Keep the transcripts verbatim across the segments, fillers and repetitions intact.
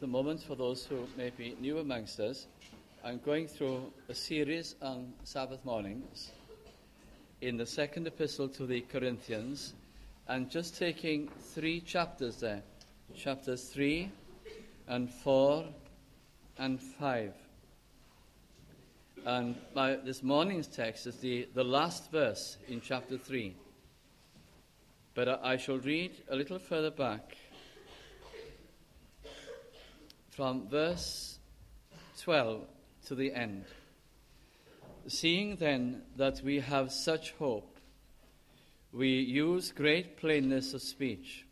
the moment, for those who may be new amongst us, I'm going through a series on Sabbath mornings in the second epistle to the Corinthians, and just taking three chapters there, chapters three and four and five. And my, this morning's text is the, the last verse in chapter three. But I, I shall read a little further back from verse twelve to the end. Seeing then that we have such hope, we use great plainness of speech,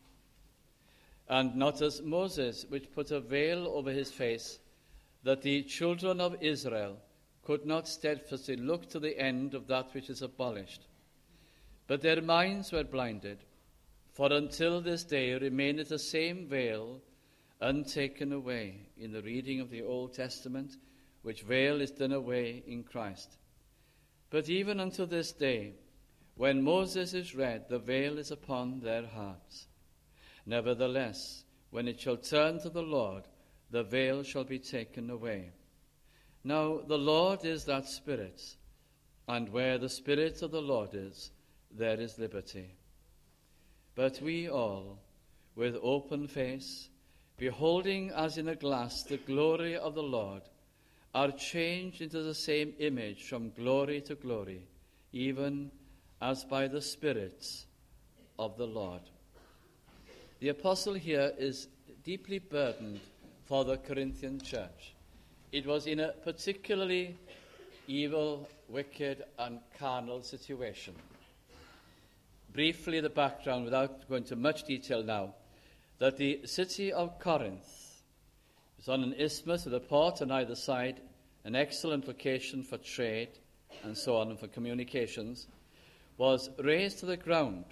and not as Moses, which put a veil over his face, that the children of Israel could not steadfastly look to the end of that which is abolished. But their minds were blinded, for until this day remaineth the same veil untaken away in the reading of the Old Testament, which veil is done away in Christ. But even unto this day, when Moses is read, the veil is upon their hearts. Nevertheless, when it shall turn to the Lord, the veil shall be taken away. Now the Lord is that Spirit, and where the Spirit of the Lord is, there is liberty. But we all, with open face, beholding as in a glass the glory of the Lord, are changed into the same image from glory to glory, even as by the Spirit of the Lord. The apostle here is deeply burdened for the Corinthian church. It was in a particularly evil, wicked, and carnal situation. Briefly, the background, without going into much detail now, that the city of Corinth was on an isthmus with a port on either side, an excellent location for trade and so on, and for communications, was razed to the ground.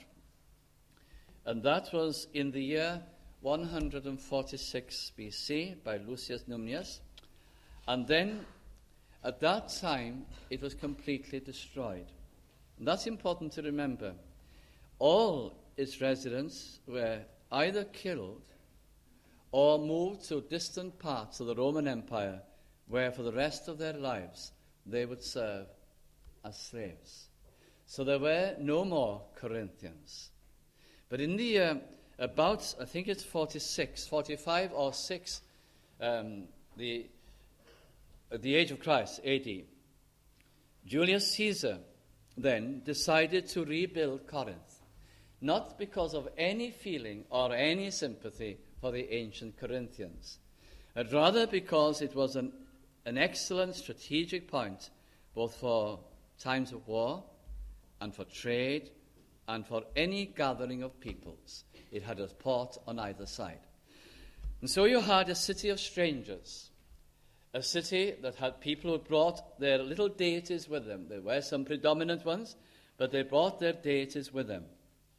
And that was in the year one hundred forty-six B C by Lucius Numnius. And then, at that time, it was completely destroyed. And that's important to remember. All its residents were either killed or moved to distant parts of the Roman Empire, where for the rest of their lives they would serve as slaves. So there were no more Corinthians. But in the year about, I think it's forty-six, forty-five or six, um, the At the age of Christ, A D, Julius Caesar then decided to rebuild Corinth, not because of any feeling or any sympathy for the ancient Corinthians, but rather because it was an, an excellent strategic point, both for times of war and for trade and for any gathering of peoples. It had a port on either side. And so you had a city of strangers, a city that had people who brought their little deities with them. There were some predominant ones, but they brought their deities with them.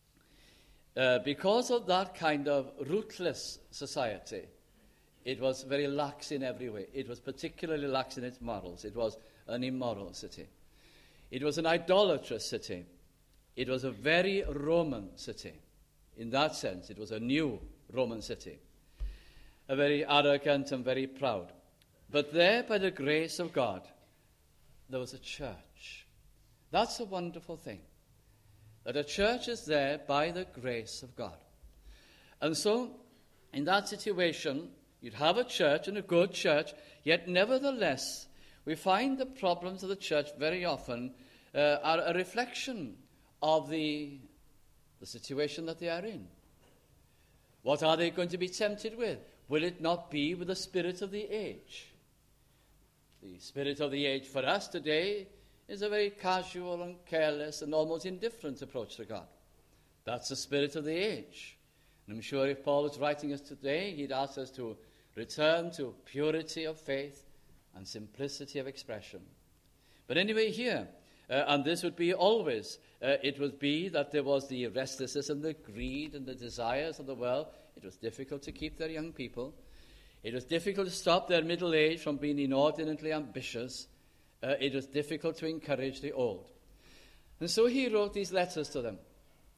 Uh, because of that kind of rootless society, it was very lax in every way. It was particularly lax in its morals. It was an immoral city. It was an idolatrous city. It was a very Roman city. In that sense, it was a new Roman city. A very arrogant and very proud. But there, by the grace of God, there was a church. That's a wonderful thing, that a church is there by the grace of God. And so, in that situation, you'd have a church, and a good church, yet nevertheless, we find the problems of the church very often uh, are a reflection of the, the situation that they are in. What are they going to be tempted with? Will it not be with the spirit of the age? The spirit of the age for us today is a very casual and careless and almost indifferent approach to God. That's the spirit of the age. And I'm sure if Paul was writing us today, he'd ask us to return to purity of faith and simplicity of expression. But anyway, here, uh, and this would be always, uh, it would be that there was the restlessness and the greed and the desires of the world. It was difficult to keep their young people. It was difficult to stop their middle age from being inordinately ambitious. Uh, it was difficult to encourage the old. And so he wrote these letters to them.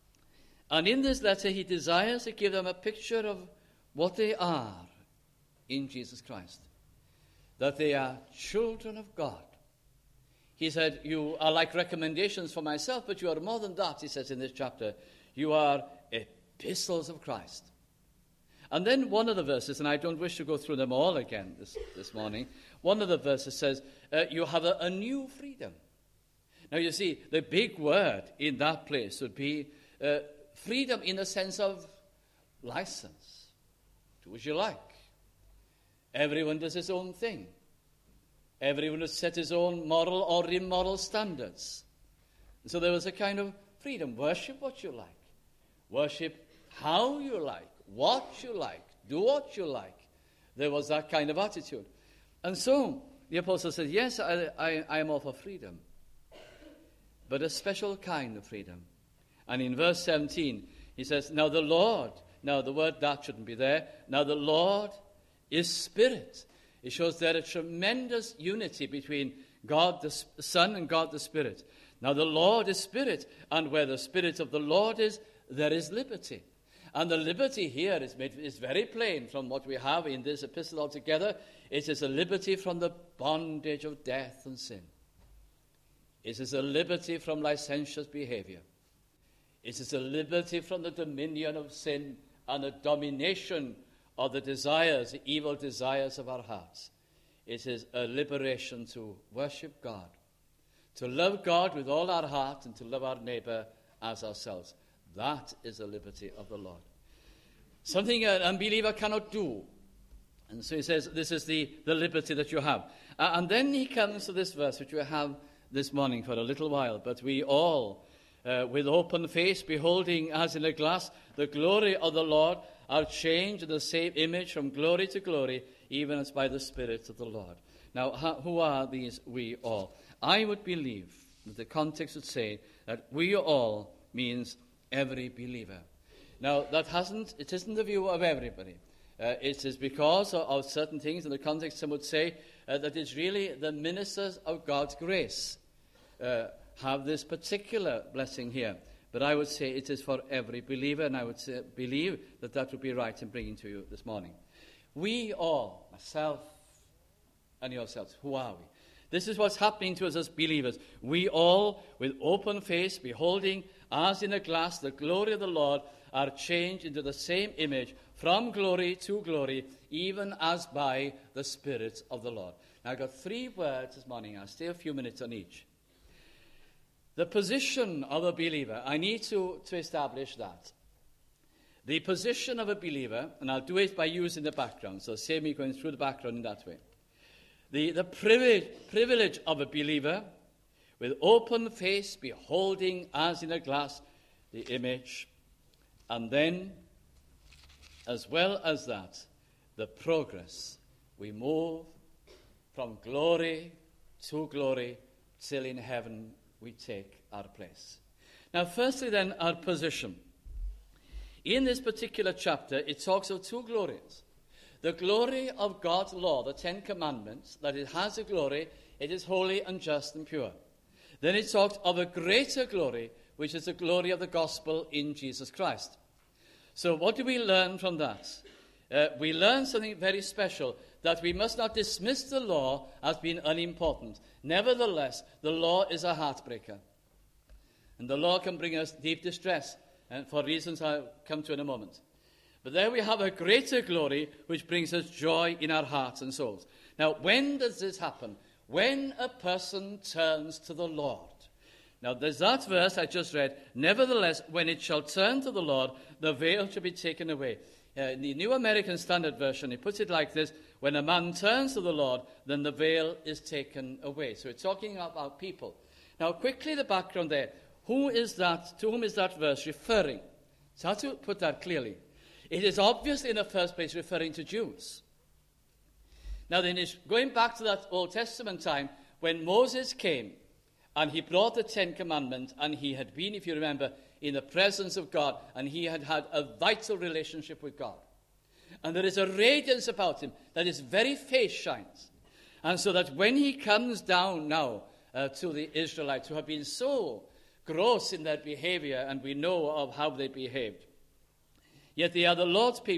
And in this letter, he desires to give them a picture of what they are in Jesus Christ, that they are children of God. He said, you are like recommendations for myself, but you are more than that, he says in this chapter. You are epistles of Christ. And then one of the verses, and I don't wish to go through them all again this, this morning, one of the verses says, uh, you have a, a new freedom. Now you see, the big word in that place would be uh, freedom in the sense of license. Do as you like. Everyone does his own thing. Everyone has set his own moral or immoral standards. So there was a kind of freedom. Worship what you like. Worship how you like, what you like, do what you like. There was that kind of attitude. And so the apostle said, yes, I, I, I am all for freedom, but a special kind of freedom. And in verse seventeen, he says, now the Lord, now the word that shouldn't be there, now the Lord is Spirit. It shows there a tremendous unity between God the Son and God the Spirit. Now the Lord is Spirit, and where the Spirit of the Lord is, there is liberty. And the liberty here is, made, is very plain from what we have in this epistle altogether. It is a liberty from the bondage of death and sin. It is a liberty from licentious behavior. It is a liberty from the dominion of sin and the domination of the desires, the evil desires of our hearts. It is a liberation to worship God, to love God with all our heart, and to love our neighbor as ourselves. That is the liberty of the Lord. Something an unbeliever cannot do. And so he says, this is the, the liberty that you have. Uh, and then he comes to this verse, which we have this morning for a little while. But we all, uh, with open face, beholding as in a glass the glory of the Lord, are changed in the same image from glory to glory, even as by the Spirit of the Lord. Now, how, who are these we all? I would believe that the context would say that we all means every believer. Now, that hasn't, it isn't the view of everybody. Uh, it is because of, of certain things in the context. Some would say uh, that it's really the ministers of God's grace uh, have this particular blessing here. But I would say it is for every believer, and I would say, believe that that would be right in bringing to you this morning. We all, myself and yourselves, who are we? This is what's happening to us as believers. We all, with open face, beholding as in a glass the glory of the Lord, are changed into the same image from glory to glory, even as by the Spirit of the Lord. Now, I've got three words this morning. I'll stay a few minutes on each. The position of a believer, I need to, to establish that. The position of a believer, and I'll do it by using the background, so save me going through the background in that way. The, the privilege, privilege of a believer, with open face, beholding as in a glass the image, and then, as well as that, the progress. We move from glory to glory till in heaven we take our place. Now, firstly then, our position. In this particular chapter, it talks of two glories. The glory of God's law, the Ten Commandments, that it has a glory, it is holy and just and pure. Then it talks of a greater glory, which is the glory of the gospel in Jesus Christ. So what do we learn from that? Uh, we learn something very special, that we must not dismiss the law as being unimportant. Nevertheless, the law is a heartbreaker. And the law can bring us deep distress, and for reasons I'll come to in a moment. But there we have a greater glory which brings us joy in our hearts and souls. Now, when does this happen? When a person turns to the Lord. Now, there's that verse I just read. Nevertheless, when it shall turn to the Lord, the veil shall be taken away. Uh, in the New American Standard Version, it puts it like this. When a man turns to the Lord, then the veil is taken away. So it's talking about people. Now, quickly the background there. Who is that? To whom is that verse referring? So how to put that clearly? It is obviously in the first place referring to Jews. Now then, it's going back to that Old Testament time when Moses came and he brought the Ten Commandments, and he had been, if you remember, in the presence of God, and he had had a vital relationship with God. And there is a radiance about him that his very face shines. And so that when he comes down now uh, to the Israelites who have been so gross in their behavior, and we know of how they behaved, yet they are the Lord's people,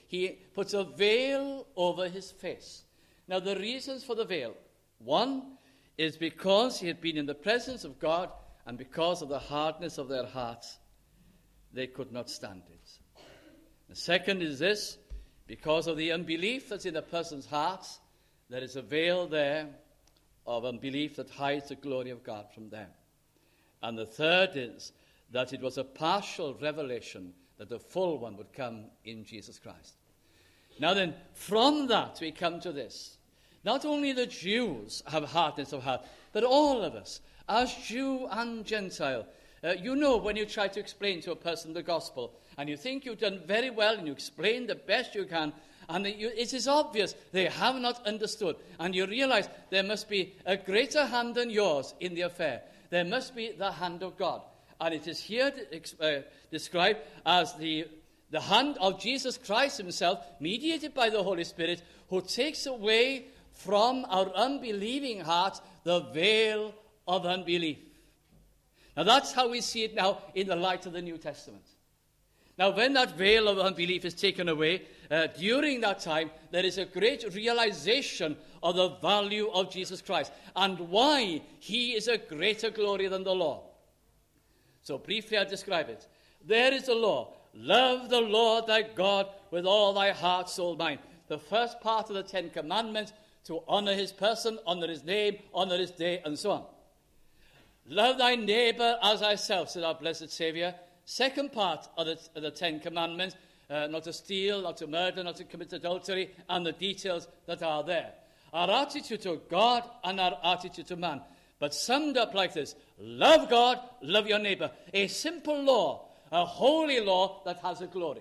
he puts a veil over his face. Now, the reasons for the veil. One is because he had been in the presence of God, and because of the hardness of their hearts, they could not stand it. The second is this: because of the unbelief that's in a person's hearts, there is a veil there of unbelief that hides the glory of God from them. And the third is that it was a partial revelation that the full one would come in Jesus Christ. Now then, from that we come to this. Not only the Jews have hardness of heart, but all of us, as Jew and Gentile. Uh, you know, when you try to explain to a person the gospel, and you think you've done very well, and you explain the best you can, and it, you, it is obvious they have not understood, and you realize there must be a greater hand than yours in the affair. There must be the hand of God. And it is here uh, described as the, the hand of Jesus Christ himself, mediated by the Holy Spirit, who takes away from our unbelieving hearts the veil of unbelief. Now that's how we see it now in the light of the New Testament. Now when that veil of unbelief is taken away, uh, during that time there is a great realization of the value of Jesus Christ and why he is a greater glory than the law. So briefly I'll describe it. There is a law. Love the Lord thy God with all thy heart, soul, mind. The first part of the Ten Commandments, to honor his person, honor his name, honor his day, and so on. Love thy neighbor as thyself, said our blessed Saviour. Second part of the, of the Ten Commandments, uh, not to steal, not to murder, not to commit adultery, and the details that are there. Our attitude to God and our attitude to man. But summed up like this: love God, love your neighbor. A simple law, a holy law that has a glory.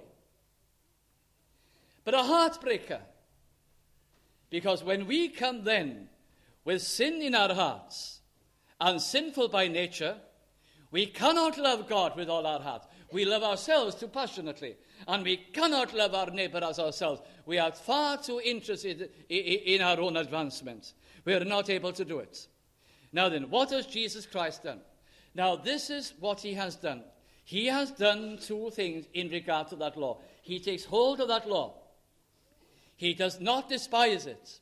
But a heartbreaker. Because when we come then with sin in our hearts and sinful by nature, we cannot love God with all our heart. We love ourselves too passionately. And we cannot love our neighbor as ourselves. We are far too interested in our own advancement. We are not able to do it. Now then, what has Jesus Christ done? Now this is what he has done. He has done two things in regard to that law. He takes hold of that law. He does not despise it.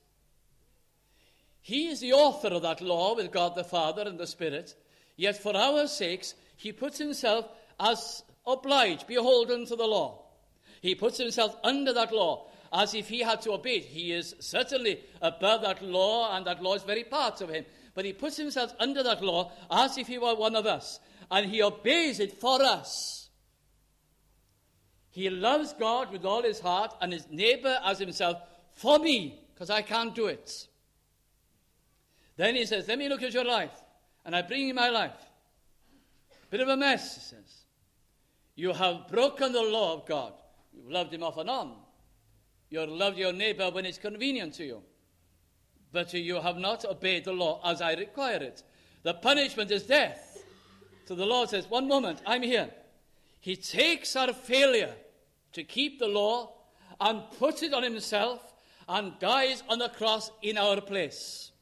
He is the author of that law with God the Father and the Spirit. Yet for our sakes, he puts himself as obliged, beholden to the law. He puts himself under that law as if he had to obey it. He is certainly above that law, and that law is very part of him. But he puts himself under that law as if he were one of us. And he obeys it for us. He loves God with all his heart and his neighbor as himself for me, because I can't do it. Then he says, let me look at your life. And I bring you my life. Bit of a mess, he says. You have broken the law of God. You've loved him off and on. You've loved your neighbor when it's convenient to you. But you have not obeyed the law as I require it. The punishment is death. So the Lord says, one moment, I'm here. He takes our failure to keep the law and puts it on himself and dies on the cross in our place.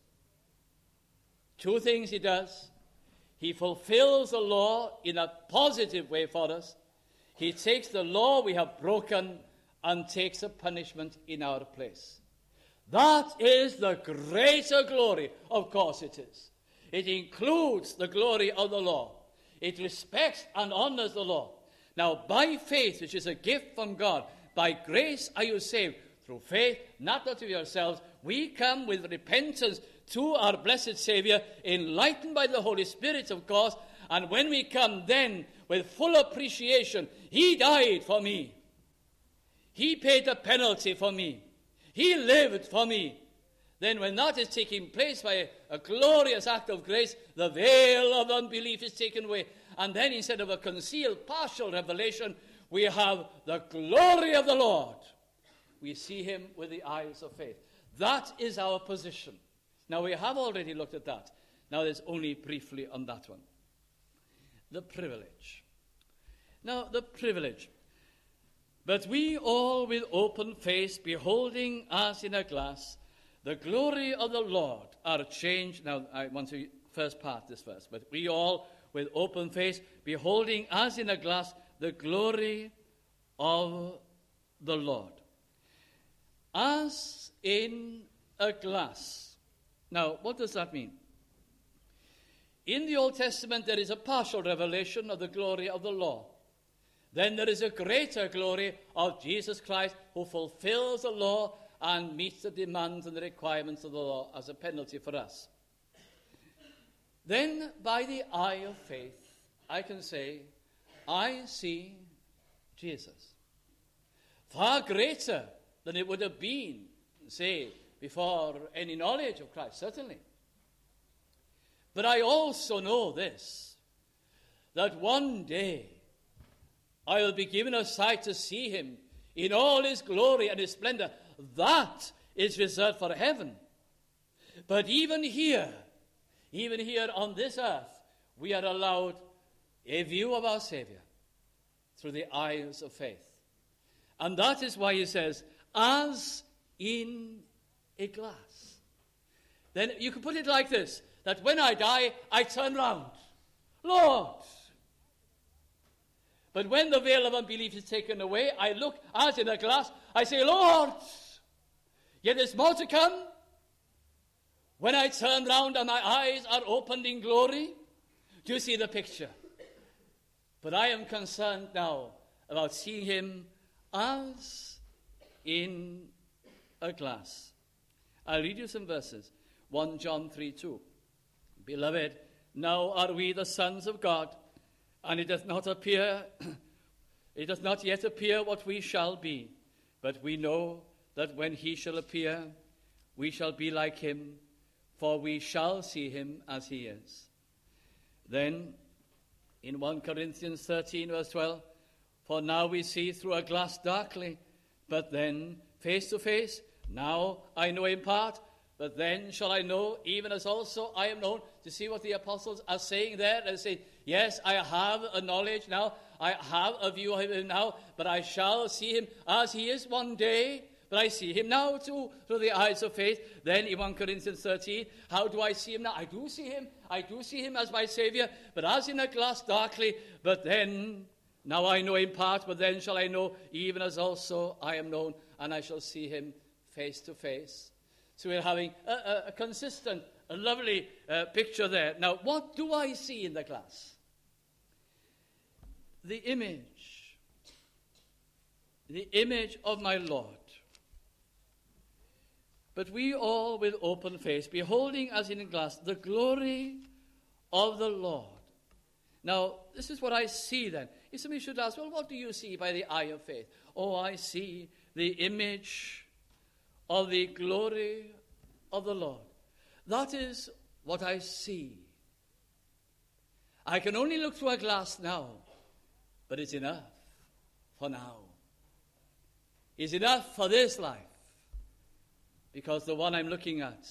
Two things he does. He fulfills the law in a positive way for us. He takes the law we have broken and takes a punishment in our place. That is the greater glory. Of course it is. It includes the glory of the law. It respects and honors the law. Now, by faith, which is a gift from God, by grace are you saved, through faith, not out of yourselves. We come with repentance to our blessed Saviour, enlightened by the Holy Spirit, of course, and when we come then with full appreciation, he died for me. He paid the penalty for me. He lived for me. Then when that is taking place by a, a glorious act of grace, the veil of unbelief is taken away. And then instead of a concealed partial revelation, we have the glory of the Lord. We see him with the eyes of faith. That is our position. Now we have already looked at that. Now there's only briefly on that one. The privilege. Now the privilege. But we all with open face, beholding as in a glass, the glory of the Lord are changed. Now I want to first part this verse. But we all with open face, beholding as in a glass the glory of the Lord. as in a glass. Now, what does that mean? In the Old Testament, there is a partial revelation of the glory of the law. Then there is a greater glory of Jesus Christ, who fulfills the law and meets the demands and the requirements of the law as a penalty for us. Then, by the eye of faith, I can say, I see Jesus. Far greater than it would have been, say, before any knowledge of Christ, certainly. But I also know this, that one day I will be given a sight to see him in all his glory and his splendor. That is reserved for heaven. But even here, even here on this earth, we are allowed a view of our Savior through the eyes of faith. And that is why he says, as in a glass. Then you can put it like this, that when I die, I turn round. Lord! But when the veil of unbelief is taken away, I look as in a glass, I say, Lord! Yet there's more to come. When I turn round and my eyes are opened in glory, do you see the picture? But I am concerned now about seeing him as in a glass. I'll read you some verses. First John three two. Beloved, now are we the sons of God, and it does not appear, it does not yet appear what we shall be, but we know that when he shall appear, we shall be like him, for we shall see him as he is. Then, in First Corinthians thirteen, verse twelve, for now we see through a glass darkly, but then face to face. Now I know in part, but then shall I know, even as also I am known. To see what the apostles are saying there. They say, yes, I have a knowledge now. I have a view of him now, but I shall see him as he is one day. But I see him now too, through the eyes of faith. Then in First Corinthians thirteen, how do I see him now? I do see him. I do see him as my Savior, but as in a glass darkly. But then, now I know in part, but then shall I know, even as also I am known, and I shall see him face to face. So we're having a, a, a consistent, a lovely uh, picture there. Now, what do I see in the glass? The image. The image of my Lord. But we all with open face, beholding as in a glass the glory of the Lord. Now, this is what I see then. If somebody should ask, well, what do you see by the eye of faith? Oh, I see the image of the glory of the Lord. That is what I see. I can only look through a glass now, but it's enough for now. It's enough for this life, because the one I'm looking at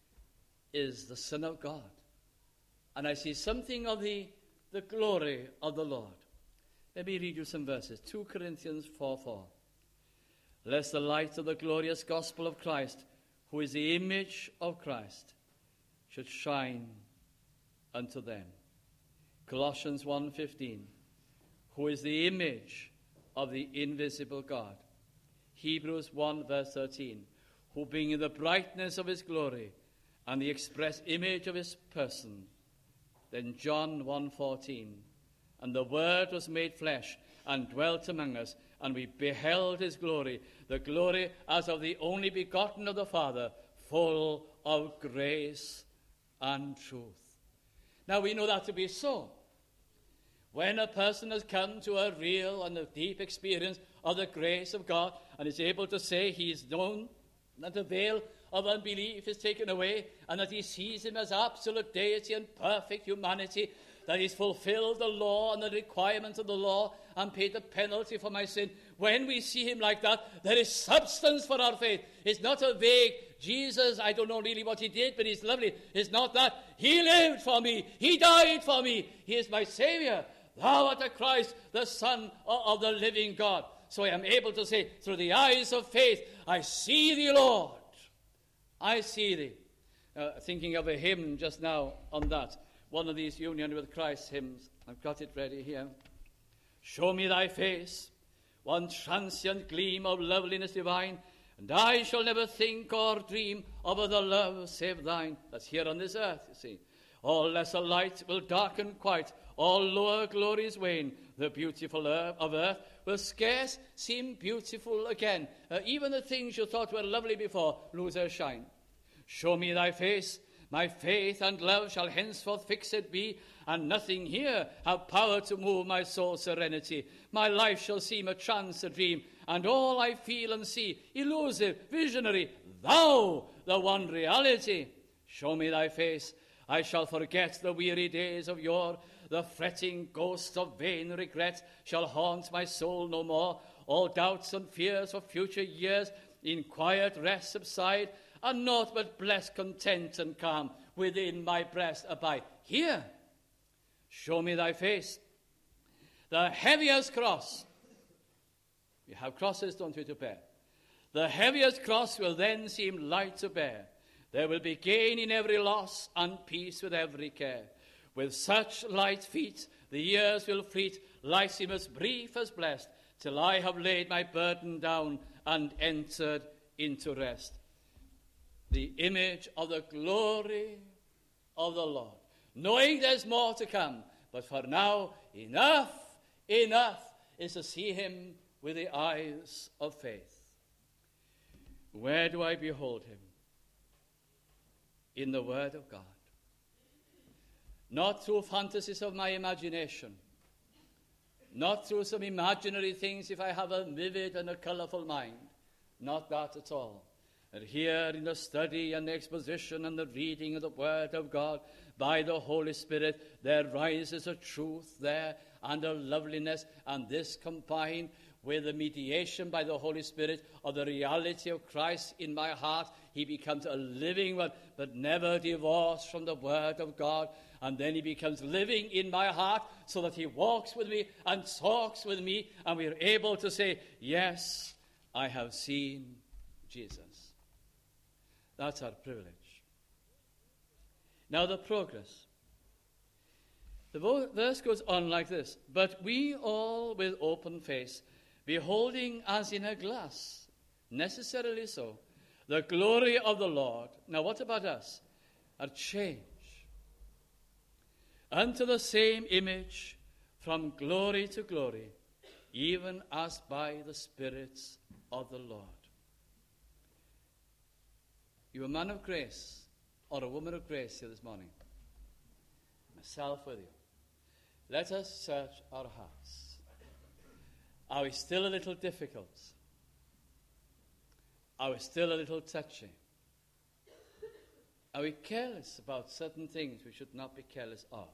is the Son of God. And I see something of the, the glory of the Lord. Let me read you some verses. Second Corinthians four four. Lest the light of the glorious gospel of Christ, who is the image of Christ, should shine unto them. Colossians one fifteen. Who is the image of the invisible God. Hebrews one verse thirteen. Who being in the brightness of his glory and the express image of his person. Then John one fourteen. And the Word was made flesh and dwelt among us, and we beheld his glory, the glory as of the only begotten of the Father, full of grace and truth. Now we know that to be so. When a person has come to a real and a deep experience of the grace of God and is able to say he is known, that the veil of unbelief is taken away, and that he sees him as absolute deity and perfect humanity, that he's fulfilled the law and the requirements of the law and paid the penalty for my sin. When we see him like that, there is substance for our faith. It's not a vague, Jesus, I don't know really what he did, but he's lovely. It's not that. He lived for me. He died for me. He is my Savior. Thou art the Christ, the Son of the living God. So I am able to say, through the eyes of faith, I see thee, Lord. I see thee. Uh, thinking of a hymn just now on that. One of these Union with Christ hymns. I've got it ready here. Show me thy face, one transient gleam of loveliness divine, And I shall never think or dream of other love save thine. That's here on this earth, you see. All lesser light will darken quite, all lower glories wane. The beautiful earth of earth will scarce seem beautiful again. Uh, even the things you thought were lovely before lose their shine. Show me thy face, my faith and love shall henceforth fixed be, and nothing here have power to move my soul's serenity. My life shall seem a trance, a dream, and all I feel and see, elusive, visionary, thou, the one reality. Show me thy face, I shall forget the weary days of yore. The fretting ghosts of vain regret shall haunt my soul no more. All doubts and fears for future years in quiet rest subside, and naught but blessed content and calm within my breast abide. Here, show me thy face, the heaviest cross. You have crosses, don't you, to bear? The heaviest cross will then seem light to bear. There will be gain in every loss and peace with every care. With such light feet the years will fleet, life seems brief as blessed, till I have laid my burden down and entered into rest. The image of the glory of the Lord, knowing there's more to come, but for now, enough, enough is to see him with the eyes of faith. Where do I behold him? In the Word of God. Not through fantasies of my imagination, not through some imaginary things if I have a vivid and a colorful mind. Not that at all. And here in the study and the exposition and the reading of the Word of God by the Holy Spirit, there rises a truth there and a loveliness, and this combined with the mediation by the Holy Spirit of the reality of Christ in my heart, he becomes a living one, but never divorced from the Word of God. And then he becomes living in my heart so that he walks with me and talks with me, and we are able to say, yes, I have seen Jesus. That's our privilege. Now the progress. The verse goes on like this. But we all with open face, beholding as in a glass, necessarily so, the glory of the Lord. Now what about us? A change. Unto the same image, from glory to glory, even as by the Spirit of the Lord. You're a man of grace, or a woman of grace here this morning. Myself with you. Let us search our hearts. Are we still a little difficult? Are we still a little touchy? Are we careless about certain things we should not be careless of?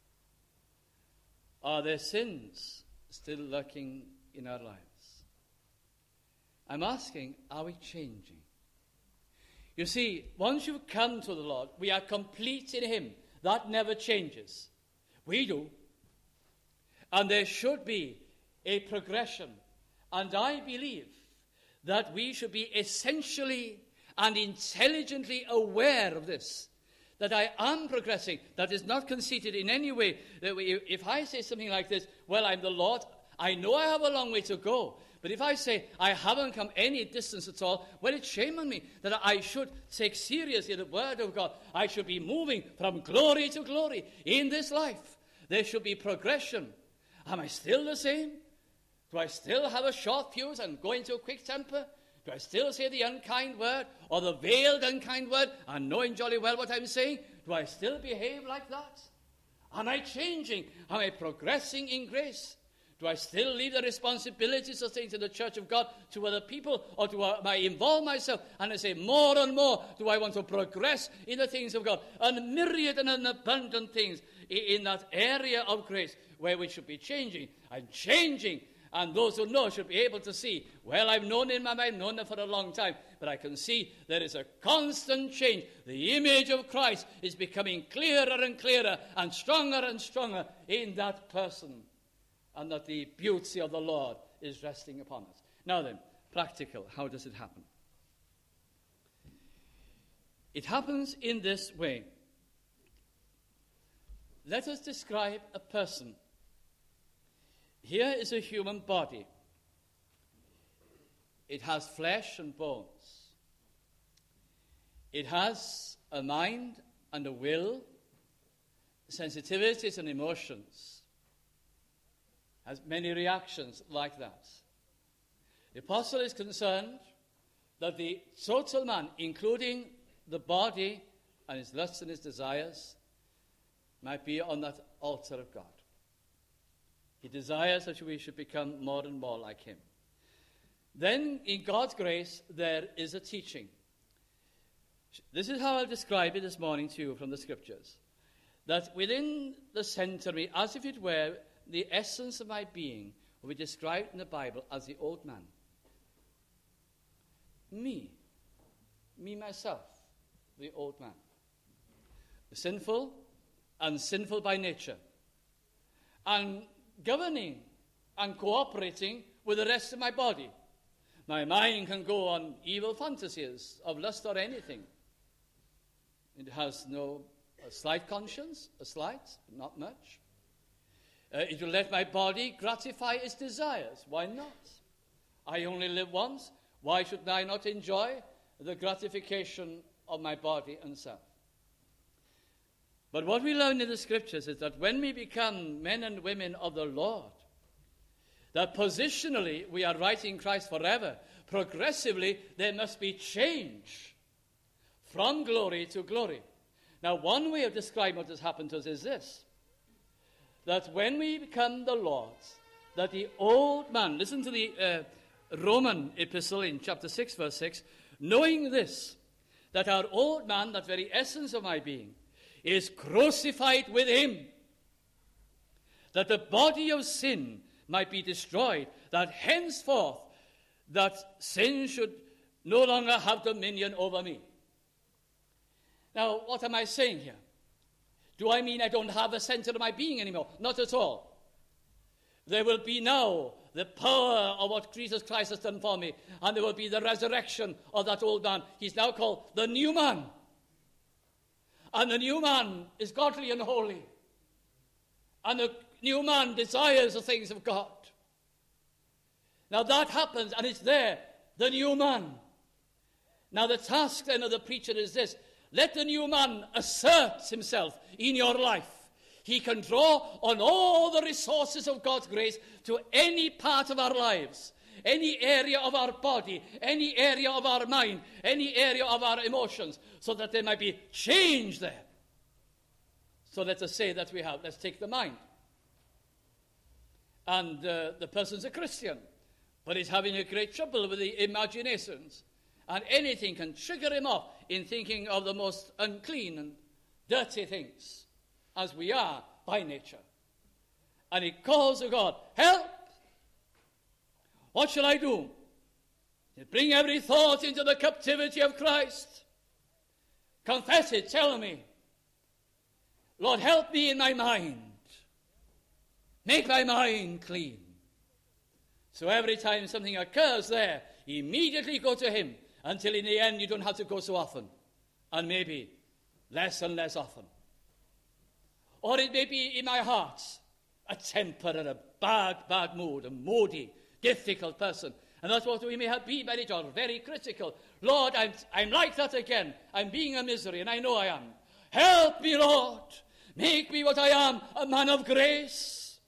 Are there sins still lurking in our lives? I'm asking, are we changing? You see, once you've come to the Lord, we are complete in him. That never changes. We do. And there should be a progression. And I believe that we should be essentially and intelligently aware of this, that I am progressing, that is not conceited in any way. That we, if I say something like this, well, I'm the Lord, I know I have a long way to go. But if I say I haven't come any distance at all, well, it's shame on me that I should take seriously the Word of God. I should be moving from glory to glory in this life. There should be progression. Am I still the same? Do I still have a short fuse and go into a quick temper? Do I still say the unkind word or the veiled unkind word and knowing jolly well what I'm saying? Do I still behave like that? Am I changing? Am I progressing in grace? Do I still leave the responsibilities of things in the church of God to other people, or do I involve myself and I say more and more, do I want to progress in the things of God? And myriad and abundant things in that area of grace where we should be changing. I'm changing. And those who know should be able to see, well, I've known in my mind, known them for a long time, but I can see there is a constant change. The image of Christ is becoming clearer and clearer and stronger and stronger in that person. And that the beauty of the Lord is resting upon us. Now then, practical, how does it happen? It happens in this way. Let us describe a person. Here is a human body. It has flesh and bones. It has a mind and a will, sensitivities and emotions. Has many reactions like that. The apostle is concerned that the total man, including the body and his lusts and his desires, might be on that altar of God. He desires that we should become more and more like him. Then, in God's grace, there is a teaching. This is how I'll describe it this morning to you from the Scriptures. That within the center of me, as if it were, the essence of my being will be described in the Bible as the old man. Me. Me, myself, the old man. Sinful and sinful by nature. And governing and cooperating with the rest of my body. My mind can go on evil fantasies of lust or anything. It has no a slight conscience, a slight, but not much. Uh, it will let my body gratify its desires. Why not? I only live once. Why should I not enjoy the gratification of my body and self? But what we learn in the Scriptures is that when we become men and women of the Lord, that positionally we are right in Christ forever. Progressively, there must be change from glory to glory. Now, one way of describing what has happened to us is this, that when we become the Lord's, that the old man, listen to the uh, Roman epistle in chapter six, verse six, knowing this, that our old man, that very essence of my being, is crucified with him, that the body of sin might be destroyed, that henceforth that sin should no longer have dominion over me. Now, what am I saying here? Do I mean I don't have a center of my being anymore? Not at all. There will be now the power of what Jesus Christ has done for me, and there will be the resurrection of that old man. He's now called the new man. And the new man is godly and holy. And the new man desires the things of God. Now that happens, and it's there, the new man. Now the task then of the preacher is this: let the new man assert himself in your life. He can draw on all the resources of God's grace to any part of our lives, any area of our body, any area of our mind, any area of our emotions, so that there might be change there. So let us say that we have, let's take the mind. And uh, the person's a Christian, but he's having a great trouble with the imaginations. And anything can trigger him off in thinking of the most unclean and dirty things, as we are by nature. And he calls to God, help! What shall I do? Bring every thought into the captivity of Christ. Confess it, tell me. Lord, help me in my mind. Make my mind clean. So every time something occurs there, immediately go to him, until in the end you don't have to go so often, and maybe less and less often. Or it may be in my heart, a temper and a bad, bad mood, a moody, difficult person. And that's what we may have been by nature, very critical. Lord, I'm, I'm like that again. I'm being a misery, and I know I am. Help me, Lord. Make me what I am, a man of grace.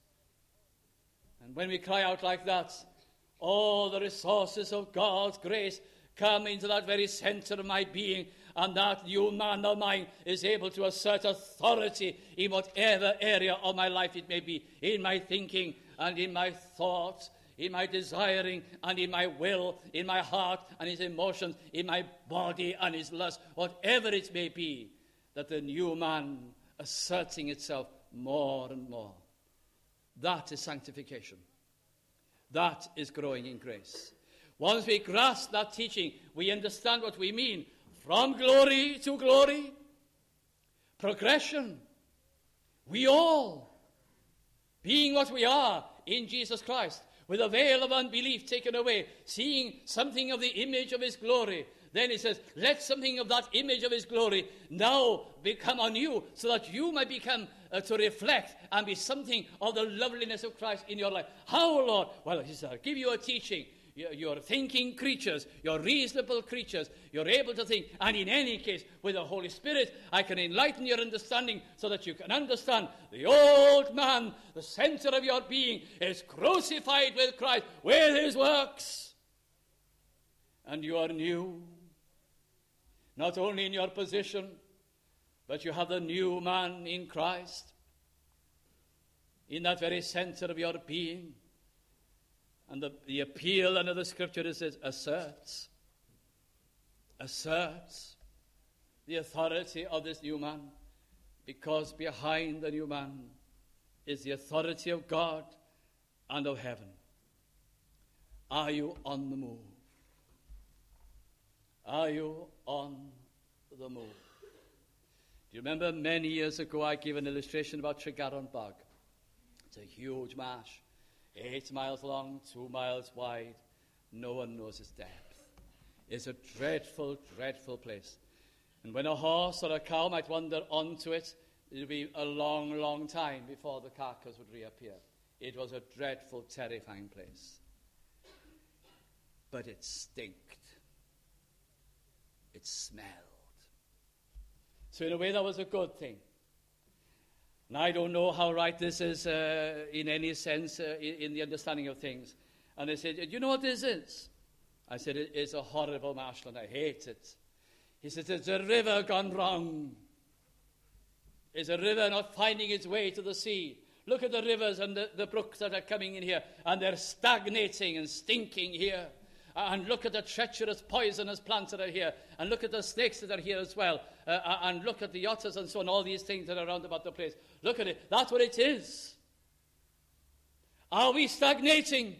And when we cry out like that, all the resources of God's grace come into that very center of my being, and that new man of mine is able to assert authority in whatever area of my life it may be, in my thinking and in my thoughts, in my desiring and in my will, in my heart and his emotions, in my body and his lust, whatever it may be, that the new man asserting itself more and more. That is sanctification. That is growing in grace. Once we grasp that teaching, we understand what we mean. From glory to glory, progression. We all, being what we are in Jesus Christ, with a veil of unbelief taken away, seeing something of the image of his glory. Then he says, let something of that image of his glory now become on you, so that you might become uh, to reflect and be something of the loveliness of Christ in your life. How, Lord? Well, he said, I'll give you a teaching. You're thinking creatures. You're reasonable creatures. You're able to think. And in any case, with the Holy Spirit, I can enlighten your understanding so that you can understand the old man, the center of your being, is crucified with Christ, with his works. And you are new. Not only in your position, but you have the new man in Christ. In that very center of your being. And the, the appeal under the scripture is it asserts, asserts the authority of this new man, because behind the new man is the authority of God and of heaven. Are you on the move? Are you on the move? Do you remember many years ago I gave an illustration about Tregaron Bog? It's a huge marsh. Eight miles long, two miles wide. No one knows its depth. It's a dreadful, dreadful place. And when a horse or a cow might wander onto it, it would be a long, long time before the carcass would reappear. It was a dreadful, terrifying place. But it stinked. It smelled. So in a way, that was a good thing. And I don't know how right this is uh, in any sense uh, in, in the understanding of things. And they said, do you know what this is? I said, it is a horrible marshland. I hate it. He said, it's a river gone wrong. It's a river not finding its way to the sea. Look at the rivers and the, the brooks that are coming in here, and they're stagnating and stinking here. And look at the treacherous, poisonous plants that are here. And look at the snakes that are here as well. Uh, and look at the otters and so on, all these things that are around about the place. Look at it. That's what it is. Are we stagnating?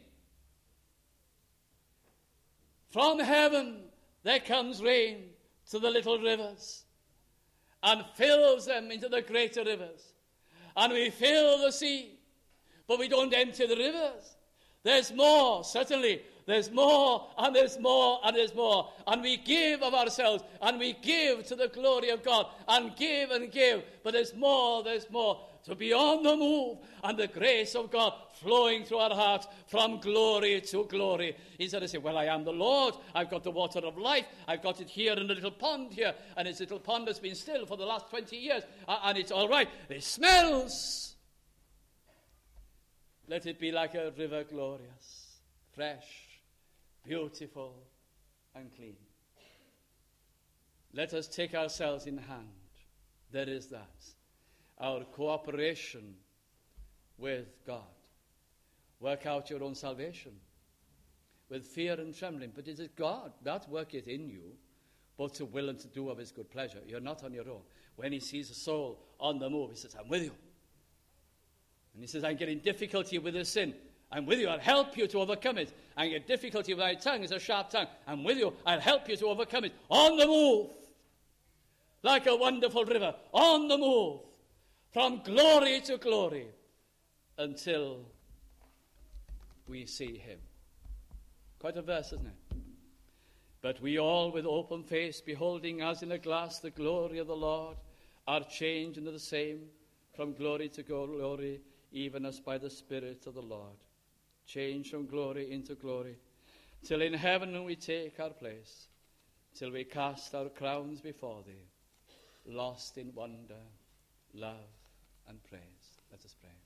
From heaven there comes rain to the little rivers and fills them into the greater rivers. And we fill the sea, but we don't empty the rivers. There's more, certainly. There's more, and there's more, and there's more. And we give of ourselves, and we give to the glory of God, and give and give. But there's more, there's more. To be on the move, and the grace of God flowing through our hearts from glory to glory. Instead of saying, well, I am the Lord. I've got the water of life. I've got it here in a little pond here. And this little pond has been still for the last twenty years. And it's all right. It smells. Let it be like a river glorious, fresh, beautiful and clean. Let us take ourselves in hand. There is that. Our cooperation with God. Work out your own salvation with fear and trembling. But it is God that worketh in you, both to will and to do of his good pleasure. You're not on your own. When he sees a soul on the move, he says, I'm with you. And he says, I'm getting difficulty with this sin. I'm with you. I'll help you to overcome it. I get difficulty with my tongue. It's a sharp tongue. I'm with you. I'll help you to overcome it. On the move. Like a wonderful river. On the move. From glory to glory. Until we see him. Quite a verse, isn't it? But we all with open face, beholding as in a glass the glory of the Lord, are changed into the same from glory to glory, even as by the Spirit of the Lord. Change from glory into glory, till in heaven we take our place, till we cast our crowns before thee, lost in wonder, love, and praise. Let us pray.